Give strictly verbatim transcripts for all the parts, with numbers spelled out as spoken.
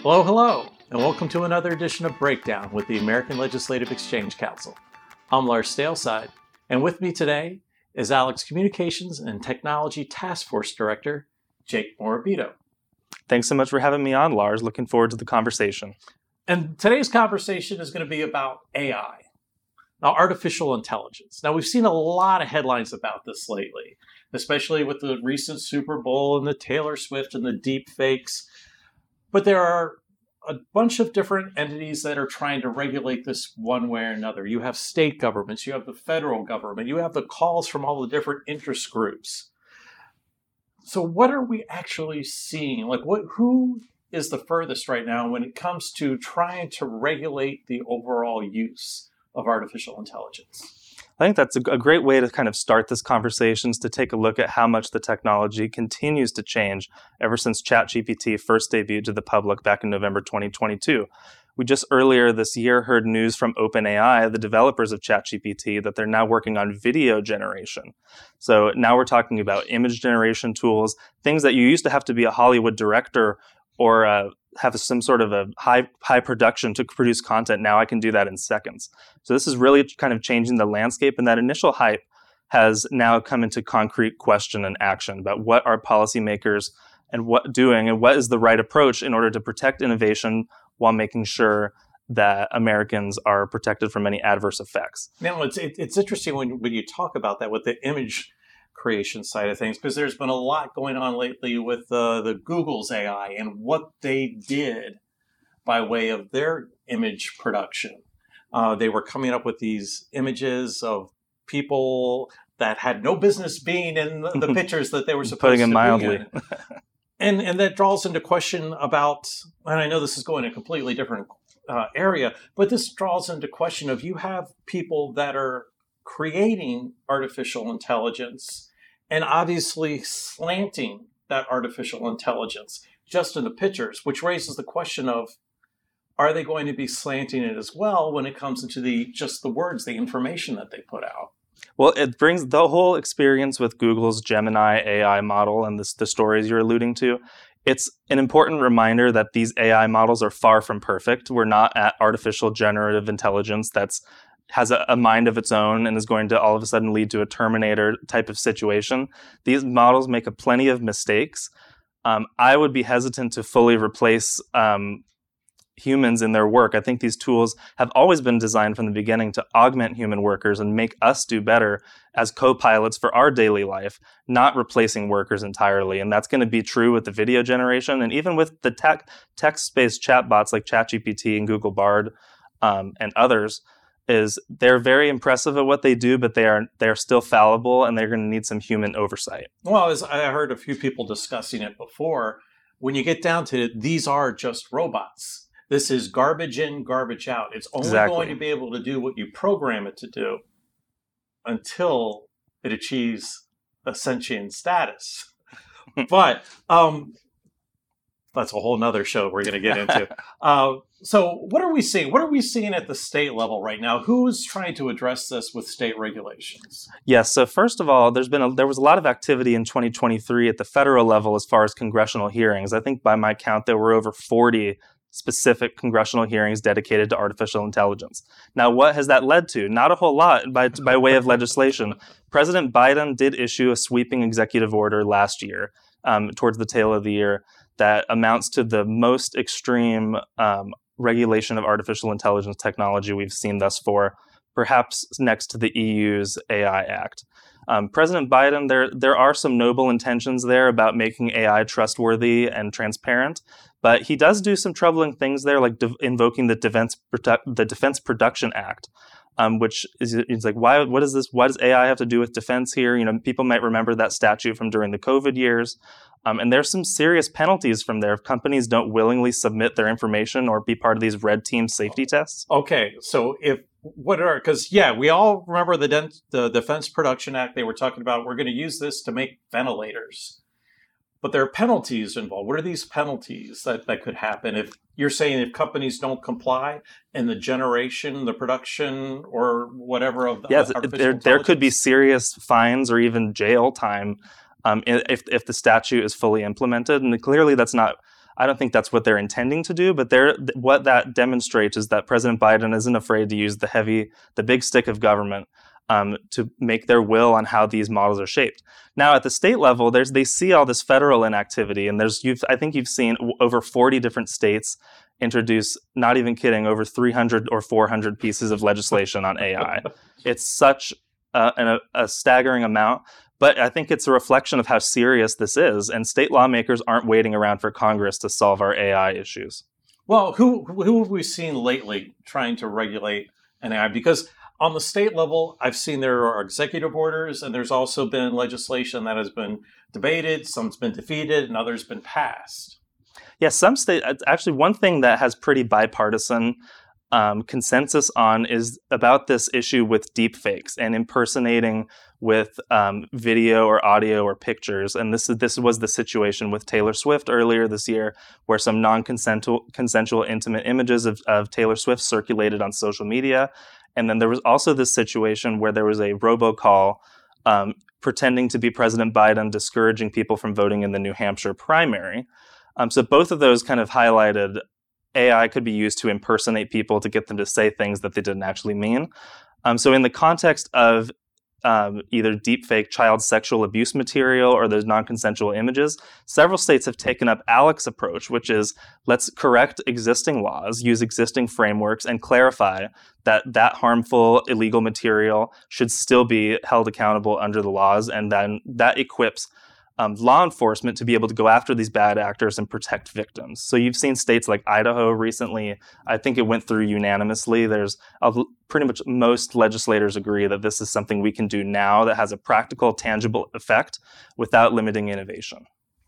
Hello, hello, and welcome to another edition of Breakdown with the American Legislative Exchange Council. I'm Lars Staleside, and with me today is Alex Communications and Technology Task Force Director, Jake Morabito. Thanks so much for having me on, Lars. Looking forward to the conversation. And today's conversation is going to be about A I, now artificial intelligence. Now, we've seen a lot of headlines about this lately, especially with the recent Super Bowl and the Taylor Swift and the deep fakes. But there are a bunch of different entities that are trying to regulate this one way or another. You have state governments, you have the federal government, you have the calls from all the different interest groups. So what are we actually seeing? Like, what? Who is the furthest right now when it comes to trying to regulate the overall use of artificial intelligence? I think that's a, a great way to kind of start this conversation, is to take a look at how much the technology continues to change ever since ChatGPT first debuted to the public back in November twenty twenty-two. We just earlier this year heard news from OpenAI, the developers of ChatGPT, that they're now working on video generation. So now we're talking about image generation tools, things that you used to have to be a Hollywood director or uh, have some sort of a high high production to produce content. Now I can do that in seconds. So this is really kind of changing the landscape, and that initial hype has now come into concrete question and action about what are policymakers and what doing and what is the right approach in order to protect innovation while making sure that Americans are protected from any adverse effects. Now, it's it, it's interesting when, when you talk about that with the image creation side of things, because there's been a lot going on lately with uh, the Google's A I and what they did by way of their image production. Uh, they were coming up with these images of people that had no business being in the, the pictures that they were supposed Putting it to mildly. be in. And and that draws into question about, and I know this is going in a completely different uh, area, but this draws into question of you have people that are creating artificial intelligence and obviously slanting that artificial intelligence just in the pictures, which raises the question of, are they going to be slanting it as well when it comes into the just the words, the information that they put out? Well, it brings the whole experience with Google's Gemini A I model and this, the stories you're alluding to. It's an important reminder that these A I models are far from perfect. We're not at artificial generative intelligence that's has a, a mind of its own and is going to all of a sudden lead to a Terminator type of situation. These models make a plenty of mistakes. Um, I would be hesitant to fully replace um, humans in their work. I think these tools have always been designed from the beginning to augment human workers and make us do better as co-pilots for our daily life, not replacing workers entirely. And that's going to be true with the video generation and even with the tech, text-based chatbots like ChatGPT and Google Bard um, and others. Is they're very impressive at what they do, but they are they're still fallible, and they're going to need some human oversight. Well, as I heard a few people discussing it before, when you get down to it, these are just robots. This is garbage in, garbage out. It's only Exactly. going to be able to do what you program it to do until it achieves a sentient status. But um, that's a whole nother show we're going to get into. uh, so what are we seeing? What are we seeing at the state level right now? Who's trying to address this with state regulations? Yes. So first of all, there's been a, there was a lot of activity in twenty twenty-three at the federal level as far as congressional hearings. I think by my count, there were over forty specific congressional hearings dedicated to artificial intelligence. Now, what has that led to? Not a whole lot by, by way of legislation. President Biden did issue a sweeping executive order last year, um, towards the tail of the year, that amounts to the most extreme um, regulation of artificial intelligence technology we've seen thus far, perhaps next to the E U's A I Act. Um, President Biden, there there are some noble intentions there about making A I trustworthy and transparent, but he does do some troubling things there, like de- invoking the Defense Produ- the Defense Production Act, um, which is it's like why what is this? Why does A I have to do with defense here? You know, people might remember that statute from during the COVID years. Um, and there's some serious penalties from there if companies don't willingly submit their information or be part of these red team safety tests. Okay, so if what are because yeah, we all remember the Den- the Defense Production Act. They were talking about we're going to use this to make ventilators, but there are penalties involved. What are these penalties that, that could happen if you're saying if companies don't comply in the generation, the production, or whatever of the yes, artificial there there could be serious fines or even jail time. Um, if if the statute is fully implemented, and clearly that's not I don't think that's what they're intending to do, but they're, what that demonstrates is that President Biden isn't afraid to use the heavy, the big stick of government um, to make their will on how these models are shaped. Now, at the state level, there's they see all this federal inactivity, and there's you've I think you've seen over forty different states introduce, not even kidding, over three hundred or four hundred pieces of legislation on A I. It's such uh, an, a staggering amount. But I think it's a reflection of how serious this is, and state lawmakers aren't waiting around for Congress to solve our A I issues. Well, who who have we seen lately trying to regulate an A I? Because on the state level, I've seen there are executive orders, and there's also been legislation that has been debated, some's been defeated, and others been passed. Yeah, some state, actually one thing that has pretty bipartisan um, consensus on is about this issue with deepfakes and impersonating with um, video or audio or pictures. And this is this was the situation with Taylor Swift earlier this year, where some non-consensual consensual intimate images of, of Taylor Swift circulated on social media. And then there was also this situation where there was a robocall um, pretending to be President Biden, discouraging people from voting in the New Hampshire primary. Um, so both of those kind of highlighted A I could be used to impersonate people to get them to say things that they didn't actually mean. Um, so in the context of um, either deepfake child sexual abuse material or those non-consensual images, several states have taken up Alec's approach, which is let's correct existing laws, use existing frameworks, and clarify that that harmful illegal material should still be held accountable under the laws, and then that equips Um, law enforcement to be able to go after these bad actors and protect victims. So you've seen states like Idaho recently. I think it went through unanimously. There's a, pretty much most legislators agree that this is something we can do now that has a practical, tangible effect without limiting innovation.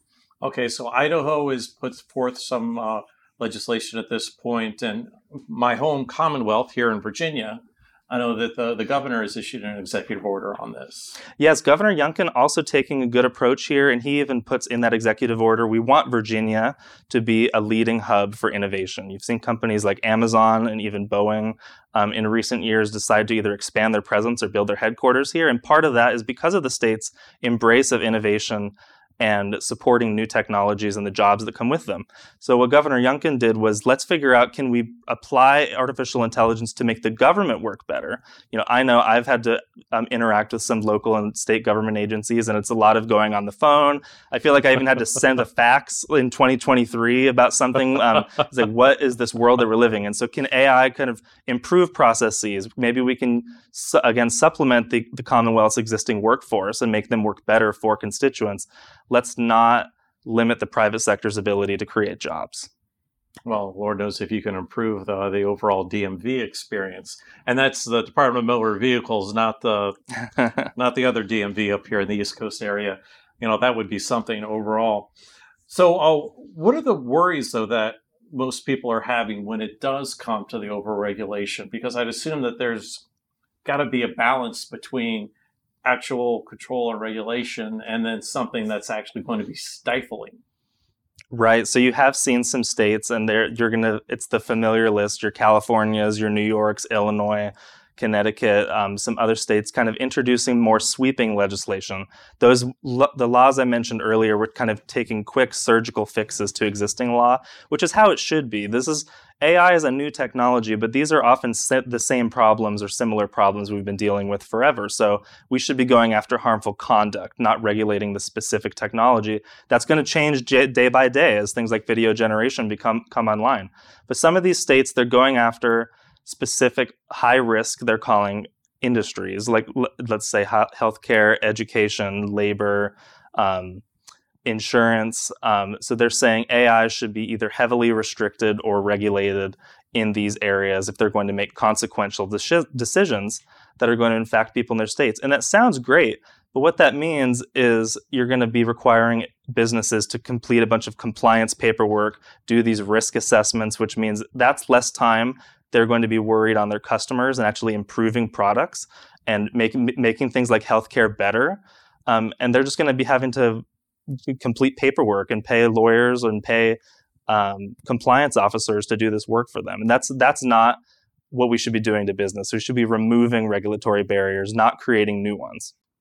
Okay, so Idaho has put forth some uh, legislation at this point, and my home Commonwealth here in Virginia, I know that the, the governor has issued an executive order on this. Yes, Governor Youngkin also taking a good approach here, and he even puts in that executive order, we want Virginia to be a leading hub for innovation. You've seen companies like Amazon and even Boeing um, in recent years decide to either expand their presence or build their headquarters here, and part of that is because of the state's embrace of innovation and supporting new technologies and the jobs that come with them. So what Governor Youngkin did was, let's figure out, can we apply artificial intelligence to make the government work better? You know, I know I've had to um, interact with some local and state government agencies, and it's a lot of going on the phone. I feel like I even had to send a fax in twenty twenty-three about something. Um, it's like, what is this world that we're living in? So can A I kind of improve processes? Maybe we can, su- again, supplement the, the Commonwealth's existing workforce and make them work better for constituents. Let's not limit the private sector's ability to create jobs. Well, Lord knows if you can improve the, the overall D M V experience. And that's the Department of Motor Vehicles, not the not the other D M V up here in the East Coast area. You know, that would be something overall. So uh, what are the worries, though, that most people are having when it does come to the overregulation? Because I'd assume that there's got to be a balance between actual control and regulation and then something that's actually going to be stifling. Right. So you have seen some states, and they're you're gonna it's the familiar list, your Californias, your New Yorks, Illinois, Connecticut, um, some other states kind of introducing more sweeping legislation. Those lo- the laws I mentioned earlier were kind of taking quick surgical fixes to existing law, which is how it should be. This is A I is a new technology, but these are often the same problems or similar problems we've been dealing with forever. So we should be going after harmful conduct, not regulating the specific technology. That's going to change j- day by day as things like video generation become come online. But some of these states, they're going after specific high risk, they're calling industries, like l- let's say ha- healthcare, education, labor, um, insurance. Um, so they're saying A I should be either heavily restricted or regulated in these areas if they're going to make consequential de- decisions that are going to impact people in their states. And that sounds great, but what that means is you're going to be requiring businesses to complete a bunch of compliance paperwork, do these risk assessments, which means that's less time they're going to be worried on their customers and actually improving products and making making things like healthcare better. Um, and they're just going to be having to complete paperwork and pay lawyers and pay um, compliance officers to do this work for them. And that's that's not what we should be doing to business. We should be removing regulatory barriers, not creating new ones.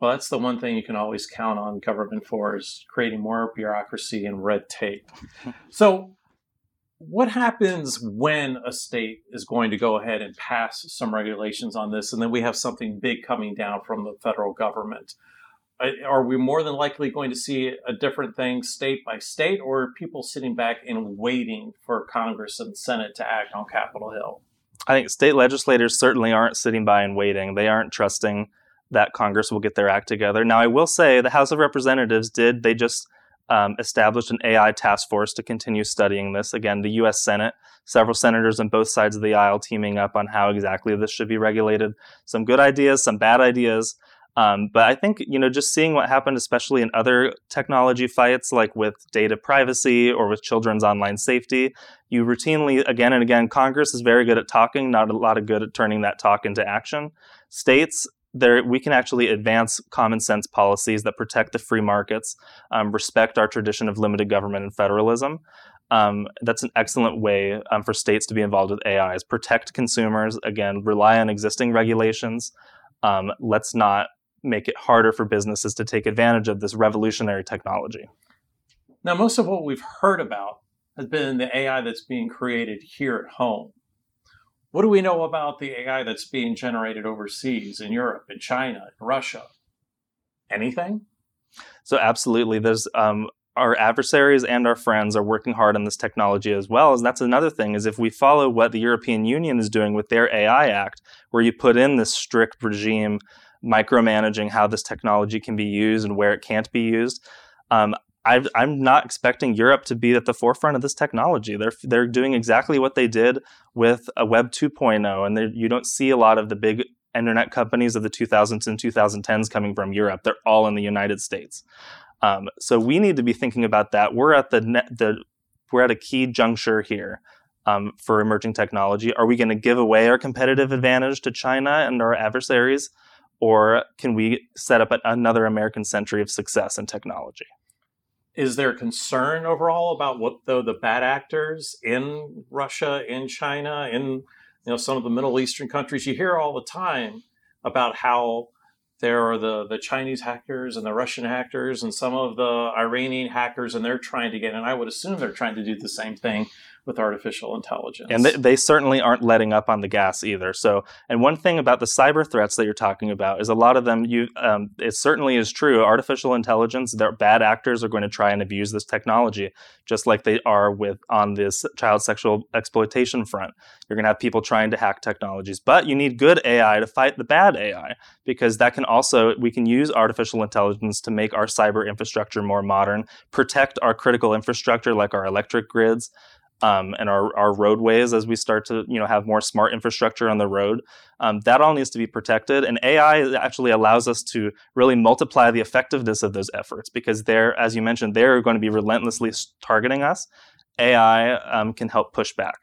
Well, that's the one thing you can always count on government for, is creating more bureaucracy and red tape. So what happens when a state is going to go ahead and pass some regulations on this, and then we have something big coming down from the federal government? Are we more than likely going to see a different thing state by state, or are people sitting back and waiting for Congress and Senate to act on Capitol Hill? I think state legislators certainly aren't sitting by and waiting. They aren't trusting that Congress will get their act together. Now, I will say the House of Representatives did, they just um, established an A I task force to continue studying this. Again, the U S Senate, several senators on both sides of the aisle teaming up on how exactly this should be regulated. Some good ideas, some bad ideas. Um, but I think, you know, just seeing what happened, especially in other technology fights, like with data privacy or with children's online safety, you routinely, again and again, Congress is very good at talking, not a lot of good at turning that talk into action. States, there we can actually advance common sense policies that protect the free markets, um, respect our tradition of limited government and federalism. Um, that's an excellent way um, for states to be involved with A Is. Protect consumers, again, rely on existing regulations. Um, let's not make it harder for businesses to take advantage of this revolutionary technology. Now, most of what we've heard about has been the A I that's being created here at home. What do we know about the A I that's being generated overseas, in Europe, in China, in Russia? Anything? So absolutely, there's um, our adversaries and our friends are working hard on this technology as well. And that's another thing, is if we follow what the European Union is doing with their A I Act, where you put in this strict regime micromanaging how this technology can be used and where it can't be used, um, I've, I'm not expecting Europe to be at the forefront of this technology. They're they're doing exactly what they did with a Web two point oh, and you don't see a lot of the big internet companies of the two thousands and twenty tens coming from Europe. They're all in the United States. Um, so we need to be thinking about that. We're at the net, the we're at a key juncture here um, for emerging technology. Are we going to give away our competitive advantage to China and our adversaries, or can we set up another American century of success in technology? Is there concern overall about what the, the bad actors in Russia, in China, in you know some of the Middle Eastern countries? You hear all the time about how there are the, the Chinese hackers and the Russian hackers and some of the Iranian hackers, and they're trying to get, and I would assume they're trying to do the same thing with artificial intelligence. And they, they certainly aren't letting up on the gas either. So, and one thing about the cyber threats that you're talking about is a lot of them, you, um, it certainly is true. Artificial intelligence, their bad actors are going to try and abuse this technology, just like they are with on this child sexual exploitation front. You're going to have people trying to hack technologies, but you need good A I to fight the bad A I, because that can also, we can use artificial intelligence to make our cyber infrastructure more modern, protect our critical infrastructure like our electric grids, Um, and our, our roadways as we start to you know have more smart infrastructure on the road. Um, that all needs to be protected. And A I actually allows us to really multiply the effectiveness of those efforts, because they're, as you mentioned, they're going to be relentlessly targeting us. A I um, can help push back.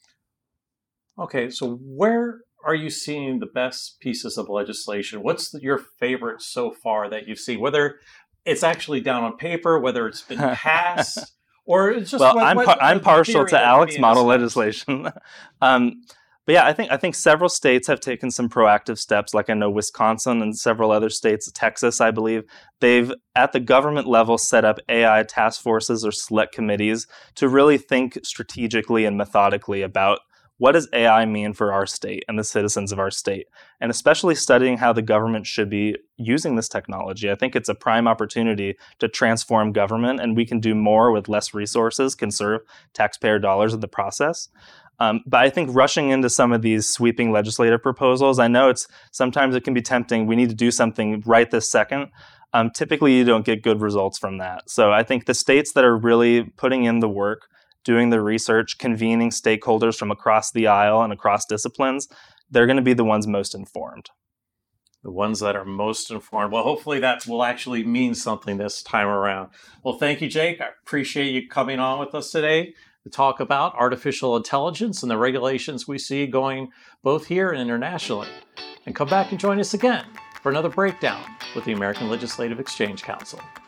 Okay, so where are you seeing the best pieces of legislation? What's the, your favorite so far that you've seen? Whether it's actually down on paper, whether it's been passed, or it's just well, what, I'm what, par- I'm partial to Alex model discussed. legislation. um, but yeah, I think I think several states have taken some proactive steps. Like I know Wisconsin and several other states, Texas, I believe, they've at the government level set up A I task forces or select committees to really think strategically and methodically about what does A I mean for our state and the citizens of our state, and especially studying how the government should be using this technology. I think it's a prime opportunity to transform government, and we can do more with less resources, conserve taxpayer dollars in the process. Um, but I think rushing into some of these sweeping legislative proposals, I know it's sometimes it can be tempting. We need to do something right this second. Um, typically, you don't get good results from that. So I think the states that are really putting in the work, doing the research, convening stakeholders from across the aisle and across disciplines, they're going to be the ones most informed. The ones that are most informed. Well, hopefully that will actually mean something this time around. Well, thank you, Jake. I appreciate you coming on with us today to talk about artificial intelligence and the regulations we see going both here and internationally. And come back and join us again for another breakdown with the American Legislative Exchange Council.